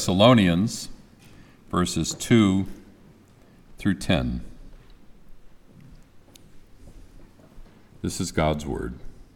Thessalonians, verses 2 through 10. This is God's word.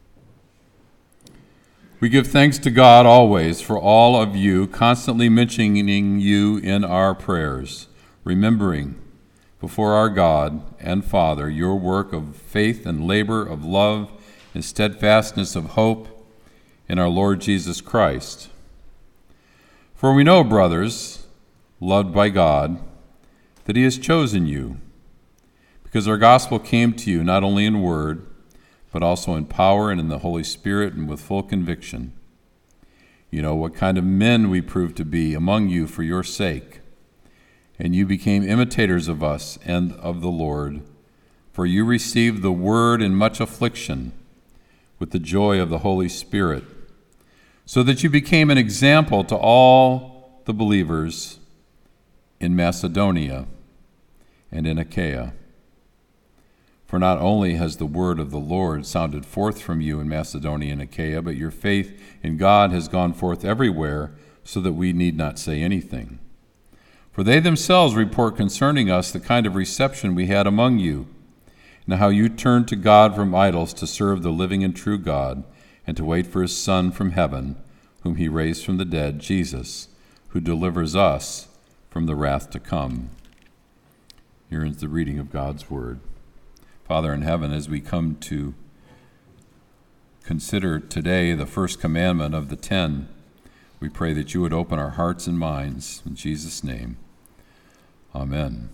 We give thanks to God always for all of you, constantly mentioning you in our prayers, remembering before our God and Father your work of faith and labor of love and steadfastness of hope in our Lord Jesus Christ. For we know, brothers, loved by God, that he has chosen you, because our gospel came to you not only in word, but also in power and in the Holy Spirit and with full conviction. You know what kind of men we proved to be among you for your sake, and you became imitators of us and of the Lord, for you received the word in much affliction with the joy of the Holy Spirit, so that you became an example to all the believers in Macedonia and in Achaia. For not only has the word of the Lord sounded forth from you in Macedonia and Achaia, but your faith in God has gone forth everywhere, so that we need not say anything. For they themselves report concerning us the kind of reception we had among you, and how you turned to God from idols to serve the living and true God, and to wait for his Son from heaven, whom he raised from the dead, Jesus, who delivers us from the wrath to come. Here is the reading of God's word. Father in heaven, as we come to consider today the first commandment of the 10, we pray that you would open our hearts and minds. In Jesus' name, amen.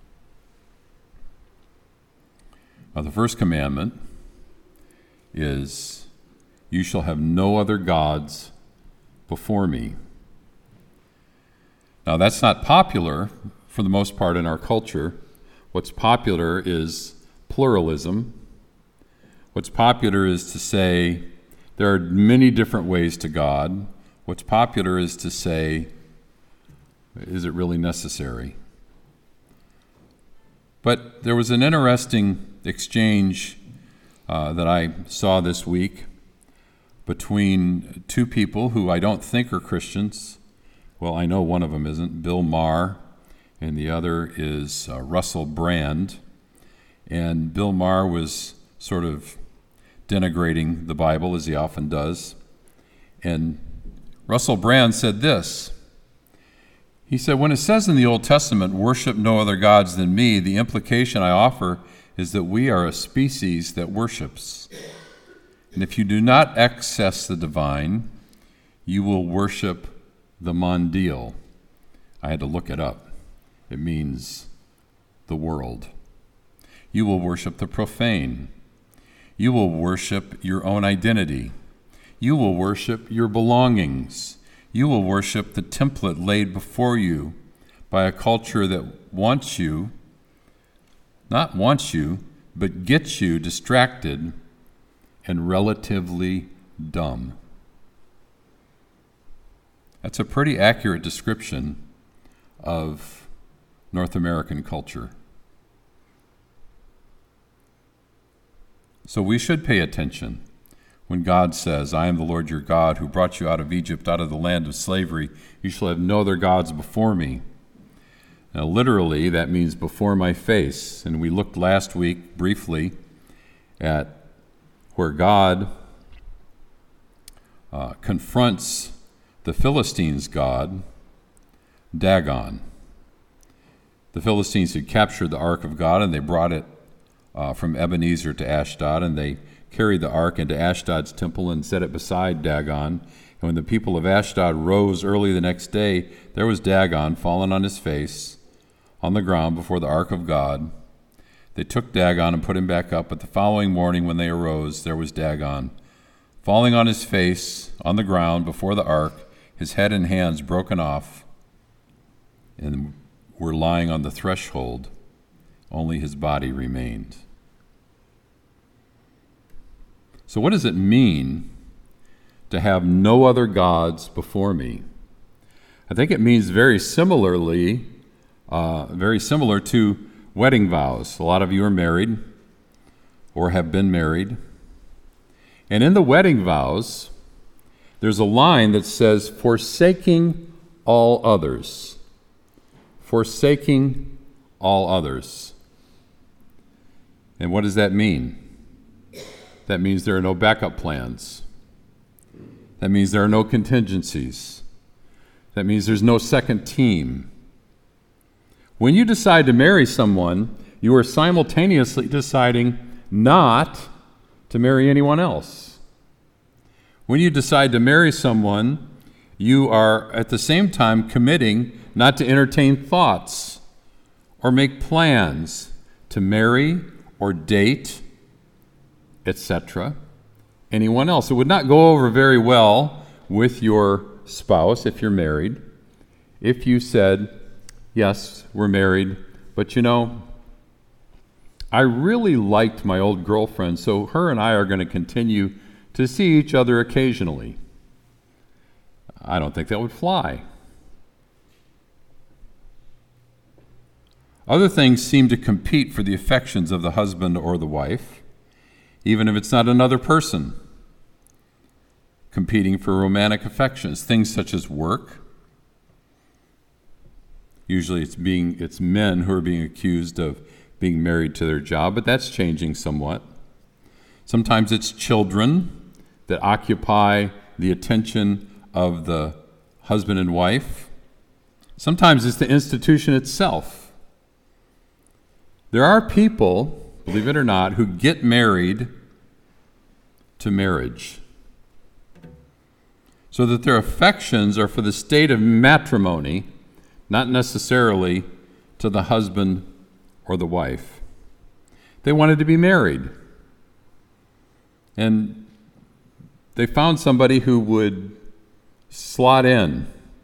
Now, the first commandment is, you shall have no other gods before me. Now, that's not popular for the most part in our culture. What's popular is pluralism. What's popular is to say there are many different ways to God. What's popular is to say, is it really necessary? But there was an interesting exchange that I saw this week between two people who I don't think are Christians. Well, I know one of them isn't, Bill Maher, and the other is Russell Brand. And Bill Maher was sort of denigrating the Bible, as he often does. And Russell Brand said this. He said, when it says in the Old Testament, worship no other gods than me, the implication I offer is that we are a species that worships. And if you do not access the divine, you will worship the mondial. I had to look it up. It means the world. You will worship the profane. You will worship your own identity. You will worship your belongings. You will worship the template laid before you by a culture that wants you, not wants you, but gets you distracted and relatively dumb. That's a pretty accurate description of North American culture. So we should pay attention when God says, I am the Lord your God who brought you out of Egypt, out of the land of slavery. You shall have no other gods before me. Now, literally, that means before my face. And we looked last week briefly at where God confronts the Philistines' god, Dagon. The Philistines had captured the ark of God, and they brought it from Ebenezer to Ashdod, and they carried the ark into Ashdod's temple and set it beside Dagon. And when the people of Ashdod rose early the next day, there was Dagon fallen on his face on the ground before the ark of God. They took Dagon and put him back up, but the following morning when they arose, there was Dagon falling on his face on the ground before the ark, his head and hands broken off, and were lying on the threshold. Only his body remained. So what does it mean to have no other gods before me? I think it means very similar to wedding vows. A lot of you are married or have been married. And in the wedding vows, there's a line that says, forsaking all others. Forsaking all others. And what does that mean? That means there are no backup plans. That means there are no contingencies. That means there's no second team. When you decide to marry someone, you are simultaneously deciding not to marry anyone else. When you decide to marry someone, you are at the same time committing not to entertain thoughts or make plans to marry or date, etc., anyone else. It would not go over very well with your spouse if you're married if you said, yes, we're married, but I really liked my old girlfriend, so her and I are going to continue to see each other occasionally. I don't think that would fly. Other things seem to compete for the affections of the husband or the wife, even if it's not another person competing for romantic affections. Things such as work. Usually it's men who are being accused of being married to their job, but that's changing somewhat. Sometimes it's children that occupy the attention of the husband and wife. Sometimes it's the institution itself. There are people, believe it or not, who get married to marriage, so that their affections are for the state of matrimony, not necessarily to the husband or the wife. They wanted to be married, and they found somebody who would slot in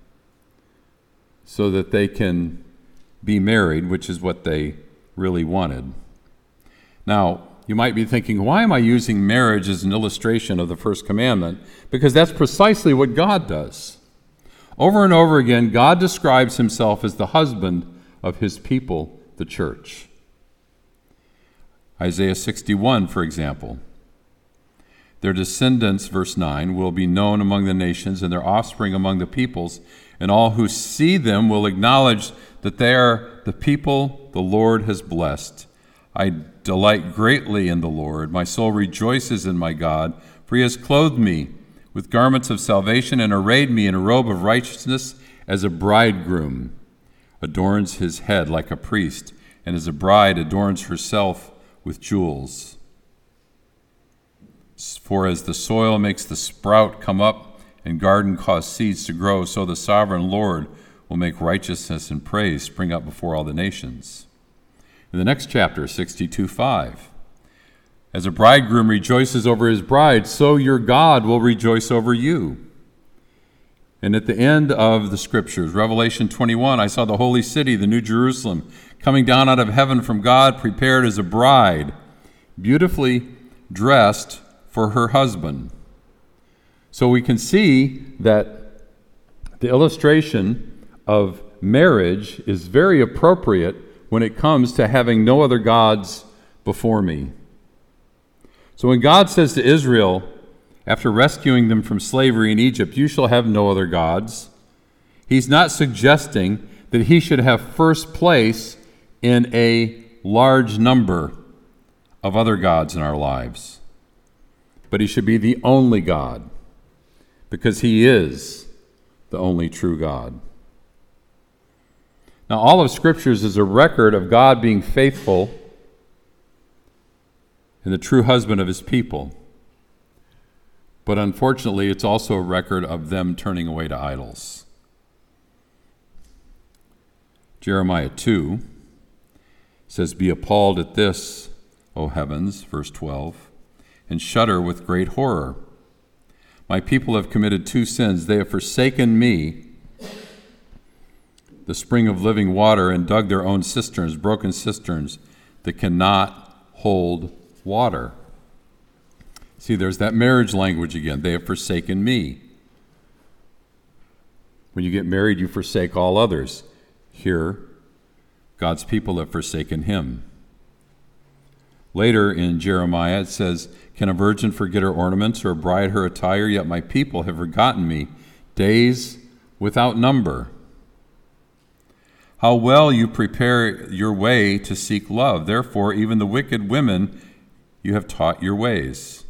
so that they can be married, which is what they really wanted. Now, you might be thinking, why am I using marriage as an illustration of the first commandment? Because that's precisely what God does. Over and over again, God describes himself as the husband of his people, the church. Isaiah 61, for example. Their descendants, verse 9, will be known among the nations, and their offspring among the peoples, and all who see them will acknowledge that they are the people the Lord has blessed. I delight greatly in the Lord. My soul rejoices in my God, for he has clothed me with garments of salvation and arrayed me in a robe of righteousness, as a bridegroom adorns his head like a priest, and as a bride adorns herself with jewels. For as the soil makes the sprout come up and garden cause seeds to grow, so the sovereign Lord will make righteousness and praise spring up before all the nations. In the next chapter, 62:5, as a bridegroom rejoices over his bride, so your God will rejoice over you. And at the end of the scriptures, Revelation 21, I saw the holy city, the New Jerusalem, coming down out of heaven from God, prepared as a bride, beautifully dressed for her husband. So we can see that the illustration of marriage is very appropriate when it comes to having no other gods before me. So when God says to Israel, after rescuing them from slavery in Egypt, you shall have no other gods, he's not suggesting that he should have first place in a large number of other gods in our lives. But he should be the only God, because he is the only true God. Now, all of Scriptures is a record of God being faithful and the true husband of his people. But unfortunately, it's also a record of them turning away to idols. Jeremiah 2 says, "Be appalled at this, O heavens," verse 12, "and shudder with great horror. My people have committed two sins. They have forsaken me, the spring of living water, and dug their own cisterns, broken cisterns that cannot hold water." See, there's that marriage language again. They have forsaken me. When you get married, you forsake all others. Here, God's people have forsaken him. Later in Jeremiah, it says, "Can a virgin forget her ornaments, or a bride her attire? Yet my people have forgotten me days without number." How well you prepare your way to seek love. Therefore, even the wicked women you have taught your ways.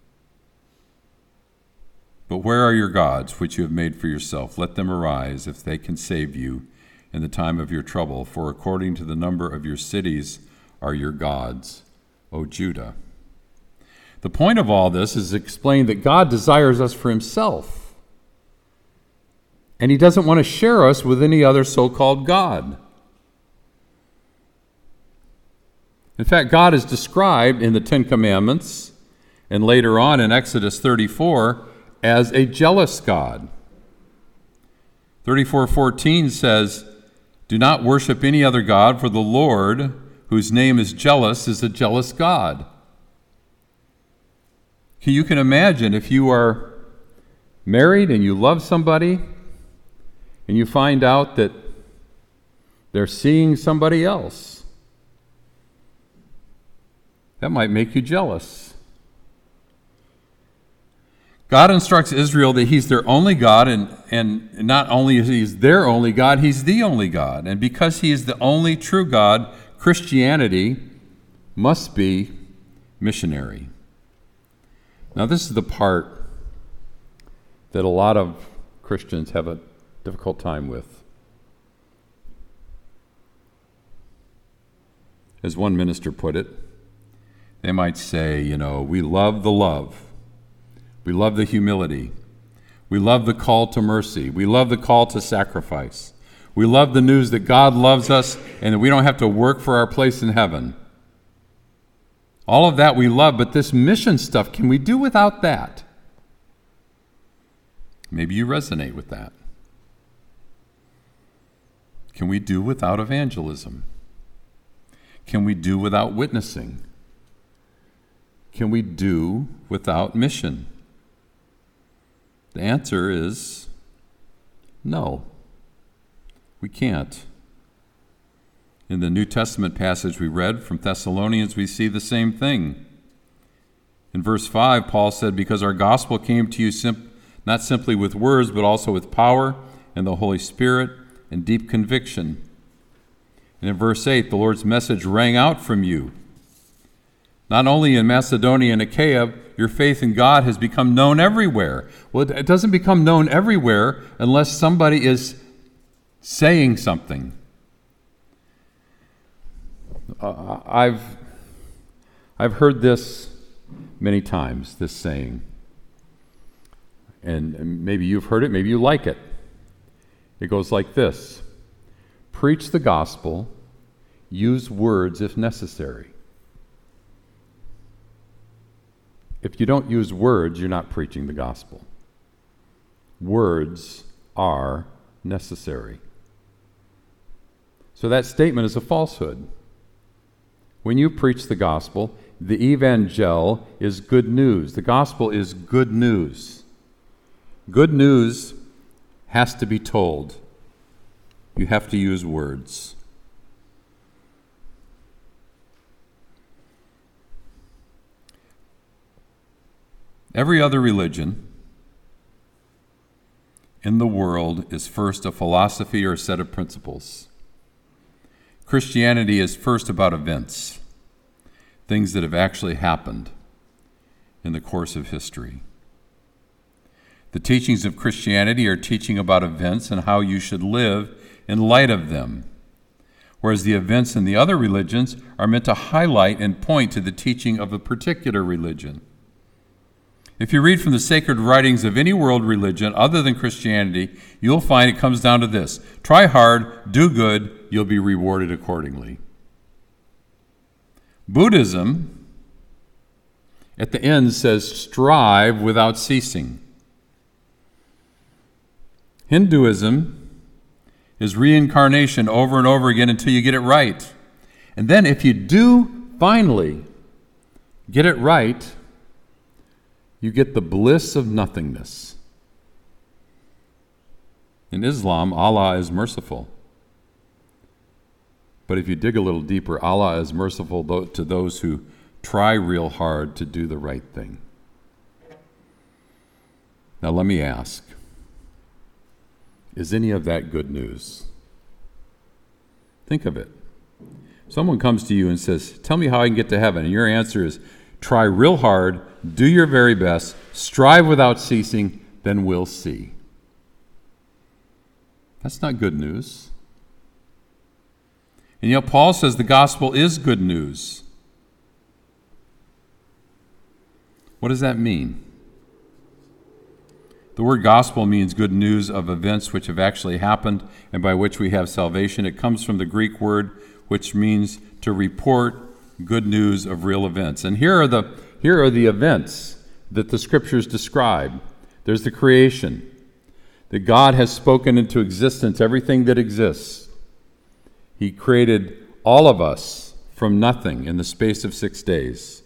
But where are your gods, which you have made for yourself? Let them arise, if they can save you in the time of your trouble. For according to the number of your cities are your gods, O Judah. The point of all this is to explain that God desires us for himself. And he doesn't want to share us with any other so-called God. In fact, God is described in the Ten Commandments and later on in Exodus 34 as a jealous God. 34:14 says, "Do not worship any other God, for the Lord, whose name is jealous, is a jealous God." You can imagine if you are married and you love somebody and you find out that they're seeing somebody else. That might make you jealous. God instructs Israel that he's their only God, and not only is he their only God, he's the only God. And because he is the only true God, Christianity must be missionary. Now, this is the part that a lot of Christians have a difficult time with. As one minister put it, they might say, we love the love. We love the humility. We love the call to mercy. We love the call to sacrifice. We love the news that God loves us and that we don't have to work for our place in heaven. All of that we love, but this mission stuff, can we do without that? Maybe you resonate with that. Can we do without evangelism? Can we do without witnessing? Can we do without mission? The answer is no, we can't. In the New Testament passage we read from Thessalonians, we see the same thing. In verse 5, Paul said, "Because our gospel came to you not simply with words, but also with power and the Holy Spirit and deep conviction." And in verse 8, the Lord's message rang out from you. Not only in Macedonia and Achaia, your faith in God has become known everywhere. Well, it doesn't become known everywhere unless somebody is saying something. I've heard this many times, this saying. And maybe you've heard it, maybe you like it. It goes like this: preach the gospel, use words if necessary. If you don't use words, you're not preaching the gospel. Words are necessary. So that statement is a falsehood. When you preach the gospel, the evangel is good news. The gospel is good news. Good news has to be told. You have to use words. Every other religion in the world is first a philosophy or a set of principles. Christianity is first about events, things that have actually happened in the course of history. The teachings of Christianity are teaching about events and how you should live in light of them, whereas the events in the other religions are meant to highlight and point to the teaching of a particular religion. If you read from the sacred writings of any world religion other than Christianity, you'll find it comes down to this: try hard, do good, you'll be rewarded accordingly. Buddhism, at the end, says strive without ceasing. Hinduism is reincarnation over and over again until you get it right. And then if you do finally get it right, you get the bliss of nothingness. In Islam, Allah is merciful. But if you dig a little deeper, Allah is merciful to those who try real hard to do the right thing. Now let me ask, is any of that good news? Think of it. Someone comes to you and says, tell me how I can get to heaven. And your answer is, try real hard, do your very best, strive without ceasing, then we'll see. That's not good news. And yet Paul says the gospel is good news. What does that mean? The word gospel means good news of events which have actually happened and by which we have salvation. It comes from the Greek word which means to report good news of real events. And here are the events that the scriptures describe. There's the creation, that God has spoken into existence everything that exists. He created all of us from nothing in the space of 6 days.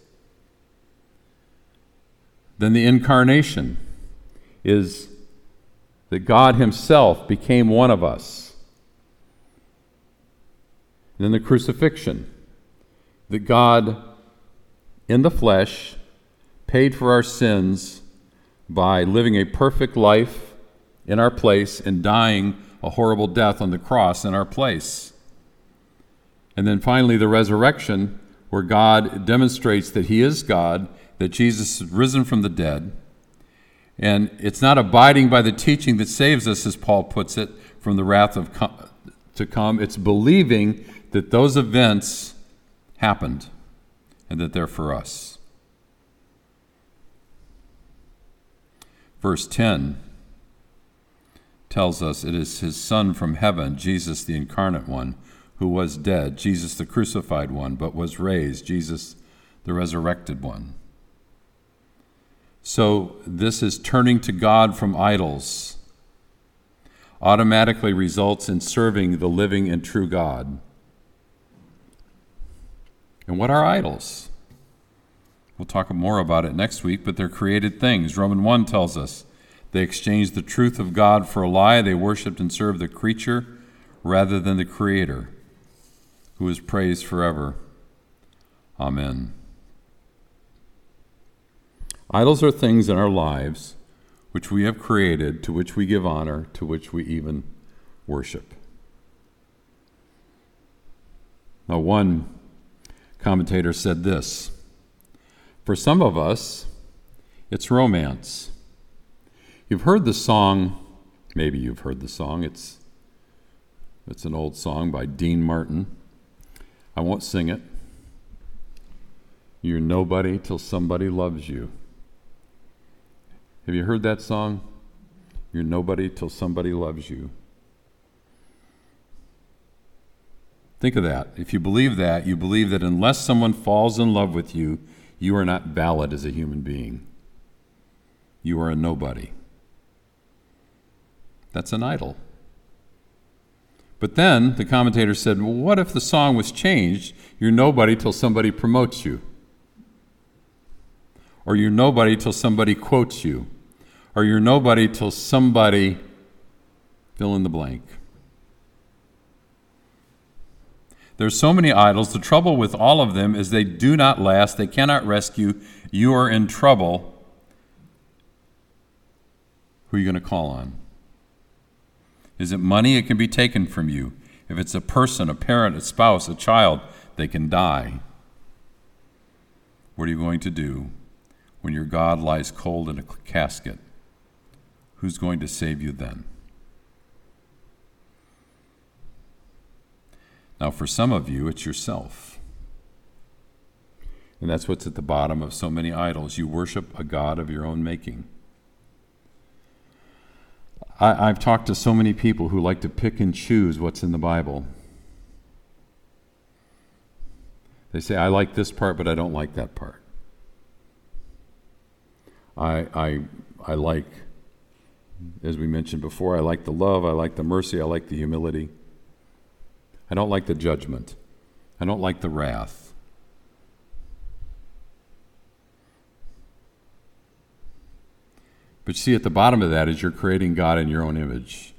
Then the incarnation is that God himself became one of us. And then the crucifixion, that God in the flesh paid for our sins by living a perfect life in our place and dying a horrible death on the cross in our place. And then finally the resurrection, where God demonstrates that he is God, that Jesus is risen from the dead. And it's not abiding by the teaching that saves us, as Paul puts it, from the wrath to come. It's believing that those events happened and that they're for us. Verse 10 tells us it is his Son from heaven, Jesus the incarnate one, who was dead, Jesus the crucified one, but was raised, Jesus the resurrected one. So this is turning to God from idols, automatically results in serving the living and true God. And what are idols? We'll talk more about it next week, but they're created things. Romans 1 tells us they exchanged the truth of God for a lie. They worshiped and served the creature rather than the Creator, who is praised forever. Amen. Idols are things in our lives which we have created, to which we give honor, to which we even worship. Now, one commentator said this: for some of us, it's romance. You've heard the song, maybe you've heard the song, it's an old song by Dean Martin. I won't sing it. You're nobody till somebody loves you. Have you heard that song? You're nobody till somebody loves you. Think of that. If you believe that, you believe that unless someone falls in love with you, you are not valid as a human being. You are a nobody. That's an idol. But then the commentator said, well, what if the song was changed? You're nobody till somebody promotes you. Or you're nobody till somebody quotes you. Or you're nobody till somebody fill in the blank. There's so many idols. The trouble with all of them is they do not last. They cannot rescue. You are in trouble. Who are you going to call on? Is it money? It can be taken from you. If it's a person, a parent, a spouse, a child, they can die. What are you going to do when your God lies cold in a casket? Who's going to save you then? Now, for some of you, it's yourself. And that's what's at the bottom of so many idols. You worship a God of your own making. I've talked to so many people who like to pick and choose what's in the Bible. They say, I like this part, but I don't like that part. I like, as we mentioned before, I like the love, I like the mercy, I like the humility. I don't like the judgment. I don't like the wrath. But see, at the bottom of that is you're creating God in your own image.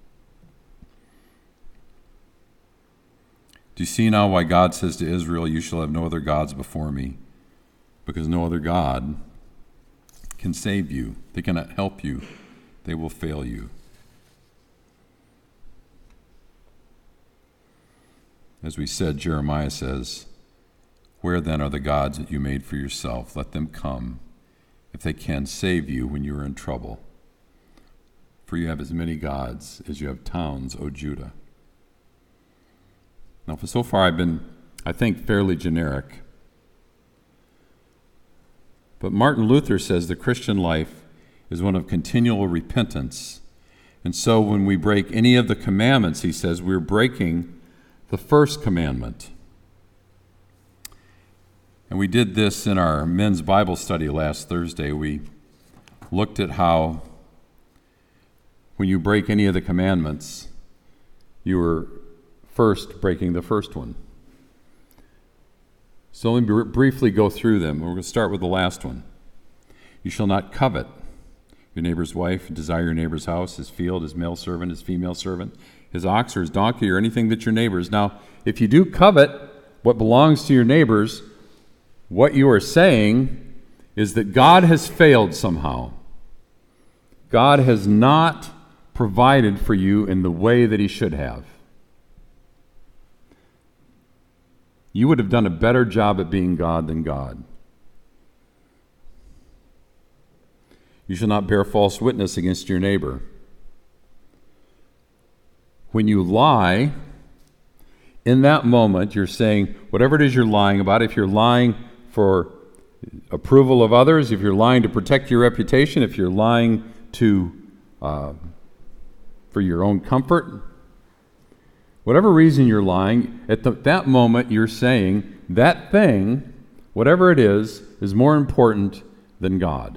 Do you see now why God says to Israel, you shall have no other gods before me? Because no other God can save you. They cannot help you. They will fail you. As we said, Jeremiah says, "Where then are the gods that you made for yourself? Let them come, if they can save you when you are in trouble. For you have as many gods as you have towns, O Judah." Now, so far I've been, I think, fairly generic. But Martin Luther says the Christian life is one of continual repentance. And so when we break any of the commandments, he says, we're breaking the first commandment. And we did this in our men's Bible study last Thursday. We looked at how when you break any of the commandments, you are first breaking the first one. So let me briefly go through them. We're going to start with the last one. You shall not covet your neighbor's wife, desire your neighbor's house, his field, his male servant, his female servant, his ox or his donkey, or anything that's your neighbor's. Now, if you do covet what belongs to your neighbor's, what you are saying is that God has failed somehow. God has not provided for you in the way that he should have. You would have done a better job at being God than God. You shall not bear false witness against your neighbor. When you lie, in that moment, you're saying whatever it is you're lying about. If you're lying for approval of others, if you're lying to protect your reputation, if you're lying to for your own comfort, whatever reason you're lying, at that moment you're saying that thing, whatever it is more important than God.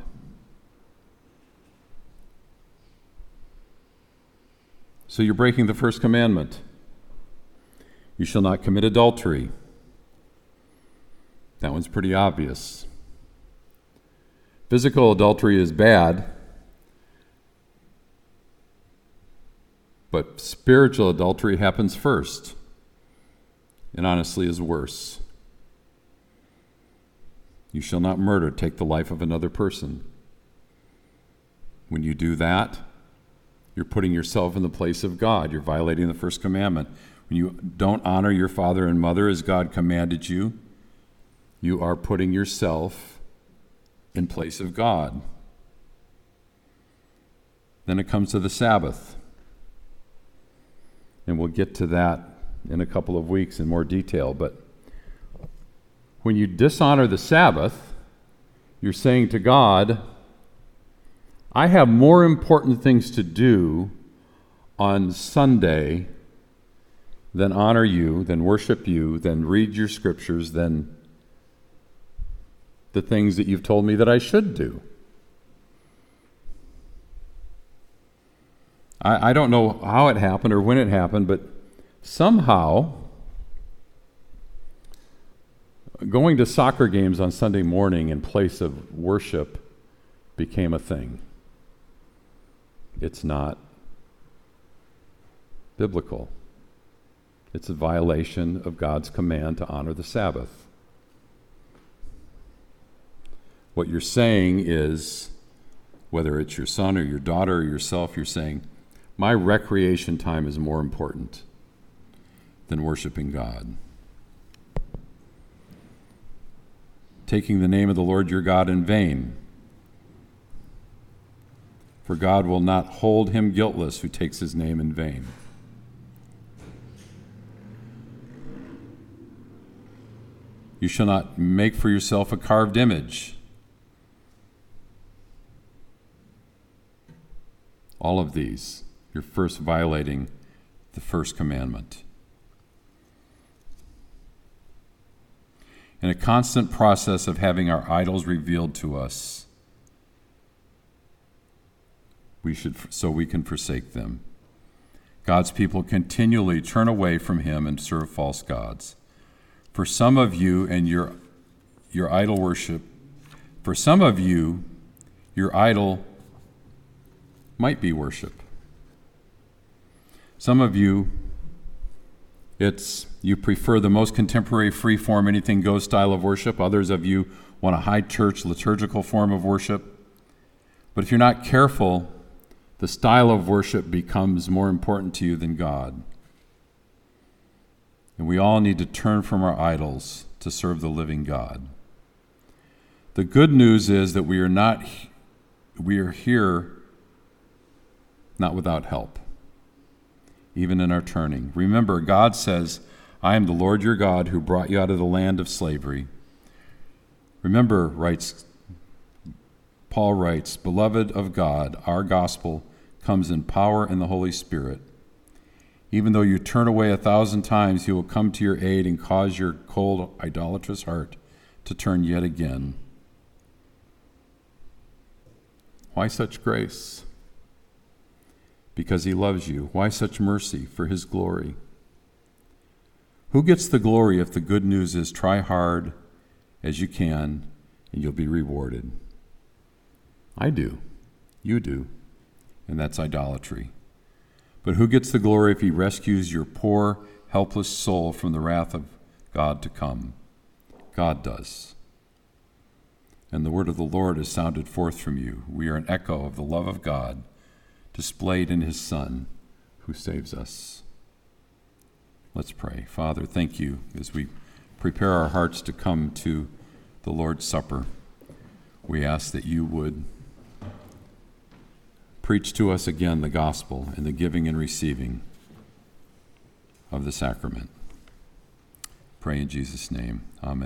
So you're breaking the first commandment. You shall not commit adultery. That one's pretty obvious. Physical adultery is bad, but spiritual adultery happens first, and honestly is worse. You shall not murder, take the life of another person. When you do that, you're putting yourself in the place of God. You're violating the first commandment. When you don't honor your father and mother as God commanded you, you are putting yourself in place of God. Then it comes to the Sabbath. And we'll get to that in a couple of weeks in more detail. But when you dishonor the Sabbath, you're saying to God, I have more important things to do on Sunday than honor you, than worship you, than read your scriptures, than the things that you've told me that I should do. I don't know how it happened or when it happened, but somehow going to soccer games on Sunday morning in place of worship became a thing. It's not biblical. It's a violation of God's command to honor the Sabbath. What you're saying is, whether it's your son or your daughter or yourself, you're saying, my recreation time is more important than worshiping God. Taking the name of the Lord your God in vain. For God will not hold him guiltless who takes his name in vain. You shall not make for yourself a carved image. All of these, you're first violating the first commandment. In a constant process of having our idols revealed to us, so we can forsake them. God's people continually turn away from him and serve false gods. For some of you and your idol worship, for some of you, your idol might be worship. Some of you, you prefer the most contemporary, free-form, anything-goes style of worship. Others of you want a high-church, liturgical form of worship. But if you're not careful, the style of worship becomes more important to you than God. And we all need to turn from our idols to serve the living God. The good news is that we are here not without help, even in our turning. Remember, God says, I am the Lord your God who brought you out of the land of slavery. Remember, Paul writes, beloved of God, our gospel comes in power in the Holy Spirit. Even though you turn away 1,000 times, he will come to your aid and cause your cold, idolatrous heart to turn yet again. Why such grace? Because he loves you. Why such mercy? For his glory. Who gets the glory if the good news is try hard as you can and you'll be rewarded? I do. You do. And that's idolatry. But who gets the glory if he rescues your poor, helpless soul from the wrath of God to come? God does. And the word of the Lord is sounded forth from you. We are an echo of the love of God displayed in his Son who saves us. Let's pray. Father, thank you as we prepare our hearts to come to the Lord's Supper. We ask that you would preach to us again the gospel and the giving and receiving of the sacrament. Pray in Jesus' name. Amen.